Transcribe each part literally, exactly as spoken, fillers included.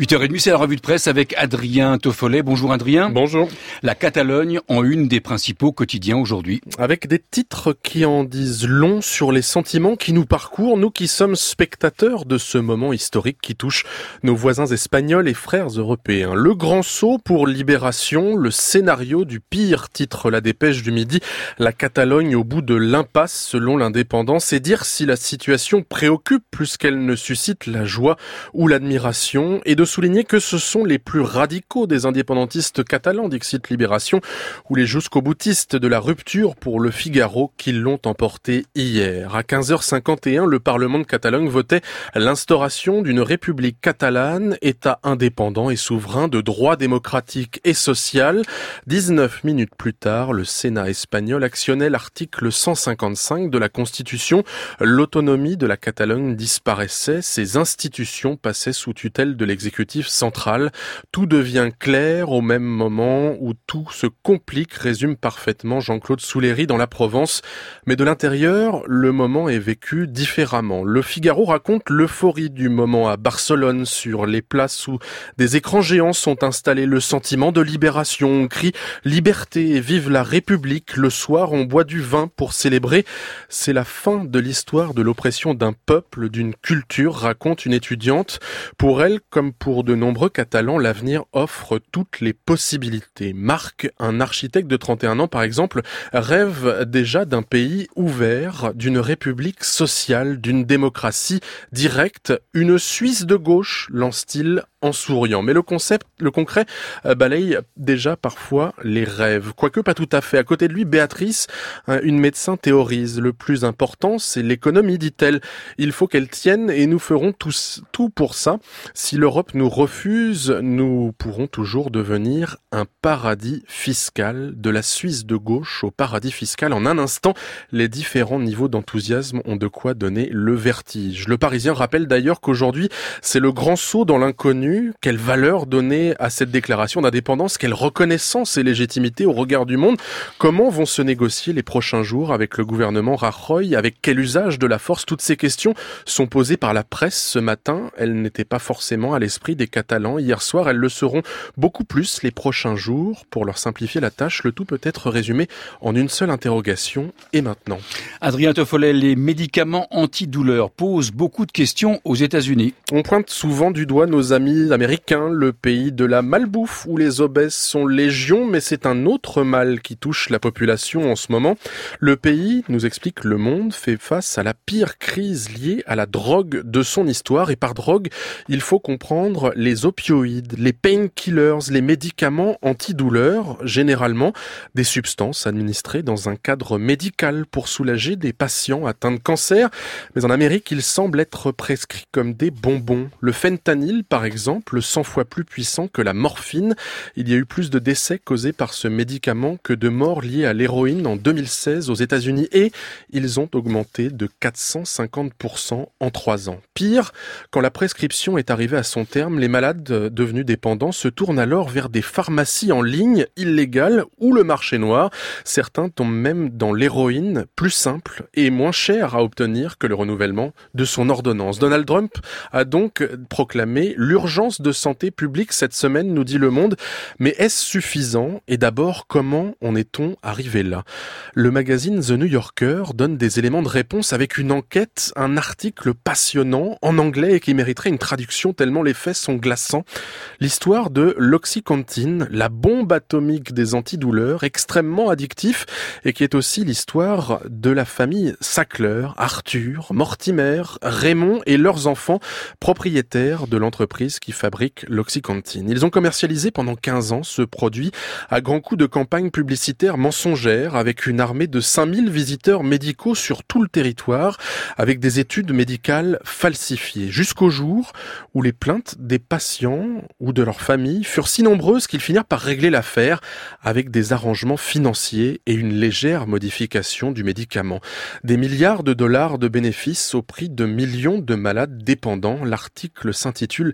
huit heures trente, c'est la revue de presse avec Adrien Toffolet. Bonjour Adrien. Bonjour. La Catalogne en une des principaux quotidiens aujourd'hui. Avec des titres qui en disent long sur les sentiments qui nous parcourent, nous qui sommes spectateurs de ce moment historique qui touche nos voisins espagnols et frères européens. Le grand saut pour Libération, le scénario du pire, titre la Dépêche du Midi. La Catalogne au bout de l'impasse selon l'Indépendant. C'est dire si la situation préoccupe plus qu'elle ne suscite la joie ou l'admiration, et de souligner que ce sont les plus radicaux des indépendantistes catalans, dixit Libération, ou les jusqu'au-boutistes de la rupture pour le Figaro qui l'ont emporté hier. À quinze heures cinquante et un, le Parlement de Catalogne votait l'instauration d'une république catalane, État indépendant et souverain de droit démocratique et social. dix-neuf minutes plus tard, le Sénat espagnol actionnait l'article cent cinquante-cinq de la Constitution. L'autonomie de la Catalogne disparaissait, ses institutions passaient sous tutelle de l'exécutif central. Tout devient clair au même moment où tout se complique, résume parfaitement Jean-Claude Souléry dans La Provence. Mais de l'intérieur, le moment est vécu différemment. Le Figaro raconte l'euphorie du moment à Barcelone, sur les places où des écrans géants sont installés. Le sentiment de libération, on crie « Liberté et vive la République ». Le soir, on boit du vin pour célébrer. C'est la fin de l'histoire de l'oppression d'un peuple, d'une culture, raconte une étudiante. Pour elle, comme pour de nombreux Catalans, l'avenir offre toutes les possibilités. Marc, un architecte de trente et un ans par exemple, rêve déjà d'un pays ouvert, d'une république sociale, d'une démocratie directe, une Suisse de gauche, lance-t-il en souriant. Mais le concept, le concret, balaye déjà parfois les rêves. Quoique pas tout à fait. À côté de lui, Béatrice, une médecin, théorise. Le plus important, c'est l'économie, dit-elle. Il faut qu'elle tienne et nous ferons tous, tout pour ça. Si l'Europe nous refuse, nous pourrons toujours devenir un paradis fiscal. De la Suisse de gauche au paradis fiscal. En un instant, les différents niveaux d'enthousiasme ont de quoi donner le vertige. Le Parisien rappelle d'ailleurs qu'aujourd'hui, c'est le grand saut dans l'inconnu. Quelle valeur donner à cette déclaration d'indépendance? Quelle reconnaissance et légitimité au regard du monde? Comment vont se négocier les prochains jours avec le gouvernement Rajoy? Avec quel usage de la force? Toutes ces questions sont posées par la presse ce matin. Elles n'étaient pas forcément à l'esprit des Catalans hier soir. Elles le seront beaucoup plus les prochains jours. Pour leur simplifier la tâche, le tout peut être résumé en une seule interrogation. Et maintenant? Adrien Toffolet, les médicaments antidouleurs posent beaucoup de questions aux États-Unis. On pointe souvent du doigt nos amis américains, le pays de la malbouffe où les obèses sont légion, mais c'est un autre mal qui touche la population en ce moment. Le pays, nous explique Le Monde, fait face à la pire crise liée à la drogue de son histoire. Et par drogue, il faut comprendre les opioïdes, les painkillers, les médicaments antidouleurs, généralement des substances administrées dans un cadre médical pour soulager des patients atteints de cancer. Mais en Amérique, ils semblent être prescrits comme des bonbons. Le fentanyl, par exemple, cent fois plus puissant que la morphine. Il y a eu plus de décès causés par ce médicament que de morts liées à l'héroïne en deux mille seize aux États-Unis, et ils ont augmenté de quatre cent cinquante pour cent en trois ans. Pire, quand la prescription est arrivée à son terme, les malades devenus dépendants se tournent alors vers des pharmacies en ligne illégales ou le marché noir. Certains tombent même dans l'héroïne, plus simple et moins chère à obtenir que le renouvellement de son ordonnance. Donald Trump a donc proclamé l'urgence de santé publique cette semaine, nous dit Le Monde. Mais est-ce suffisant? Et d'abord, comment en est-on arrivé là? Le magazine The New Yorker donne des éléments de réponse avec une enquête, un article passionnant en anglais et qui mériterait une traduction tellement les faits sont glaçants. L'histoire de l'Oxycontin, la bombe atomique des antidouleurs, extrêmement addictif, et qui est aussi l'histoire de la famille Sackler, Arthur, Mortimer, Raymond et leurs enfants, propriétaires de l'entreprise qui fabrique l'Oxycontin. Ils ont commercialisé pendant quinze ans ce produit à grands coups de campagne publicitaire mensongère, avec une armée de cinq mille visiteurs médicaux sur tout le territoire, avec des études médicales falsifiées, jusqu'au jour où les plaintes des patients ou de leurs familles furent si nombreuses qu'ils finirent par régler l'affaire avec des arrangements financiers et une légère modification du médicament. Des milliards de dollars de bénéfices au prix de millions de malades dépendants. L'article s'intitule « La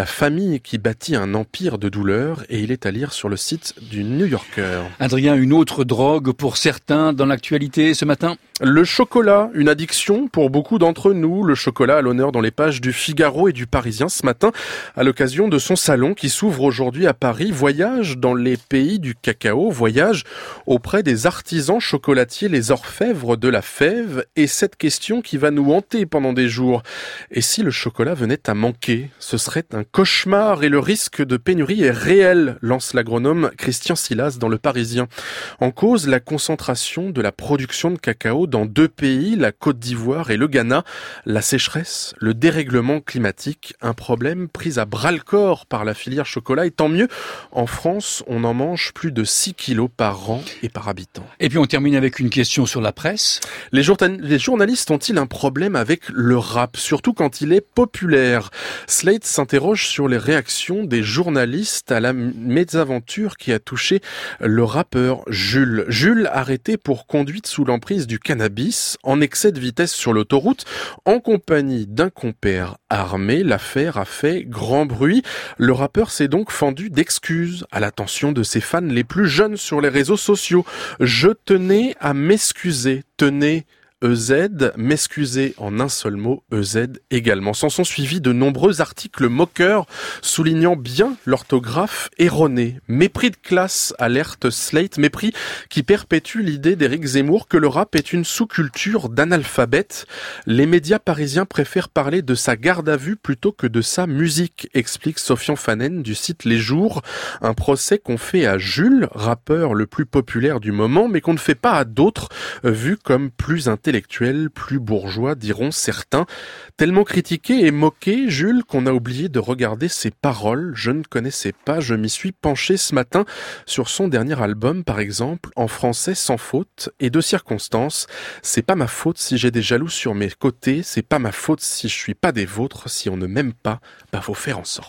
la famille qui bâtit un empire de douleur, et il est à lire sur le site du New Yorker. Adrien, une autre drogue pour certains dans l'actualité ce matin ? Le chocolat, une addiction pour beaucoup d'entre nous. Le chocolat à l'honneur dans les pages du Figaro et du Parisien ce matin, à l'occasion de son salon qui s'ouvre aujourd'hui à Paris. Voyage dans les pays du cacao, voyage auprès des artisans chocolatiers, les orfèvres de la fève. Et cette question qui va nous hanter pendant des jours. Et si le chocolat venait à manquer ? Ce serait un cauchemar et le risque de pénurie est réel, lance l'agronome Christian Silas dans le Parisien. En cause, la concentration de la production de cacao dans deux pays, la Côte d'Ivoire et le Ghana. La sécheresse, le dérèglement climatique, un problème pris à bras-le-corps par la filière chocolat. Et tant mieux, en France, on en mange plus de six kilos par an et par habitant. Et puis on termine avec une question sur la presse. Les, journa- les journalistes ont-ils un problème avec le rap, surtout quand il est populaire ? Slate s'interroge sur les réactions des journalistes à la mésaventure qui a touché le rappeur Jules. Jules arrêté pour conduite sous l'emprise du cannabis en excès de vitesse sur l'autoroute en compagnie d'un compère armé. L'affaire a fait grand bruit. Le rappeur s'est donc fendu d'excuses à l'attention de ses fans les plus jeunes sur les réseaux sociaux. Je tenais à m'excuser. Tenez E Z, m'excuser en un seul mot, E Z également. S'en sont suivis de nombreux articles moqueurs soulignant bien l'orthographe erronée. Mépris de classe, alerte Slate, mépris qui perpétue l'idée d'Éric Zemmour que le rap est une sous-culture d'analphabètes. Les médias parisiens préfèrent parler de sa garde à vue plutôt que de sa musique, explique Sofian Fanen du site Les Jours. Un procès qu'on fait à Jules, rappeur le plus populaire du moment, mais qu'on ne fait pas à d'autres, vus comme plus intellectuels. Intellectuel, plus bourgeois, diront certains. Tellement critiqué et moqué, Jules, qu'on a oublié de regarder ses paroles. Je ne connaissais pas, je m'y suis penché ce matin sur son dernier album, par exemple, en français sans faute et de circonstances. C'est pas ma faute si j'ai des jaloux sur mes côtés, c'est pas ma faute si je suis pas des vôtres, si on ne m'aime pas, bah faut faire en sorte.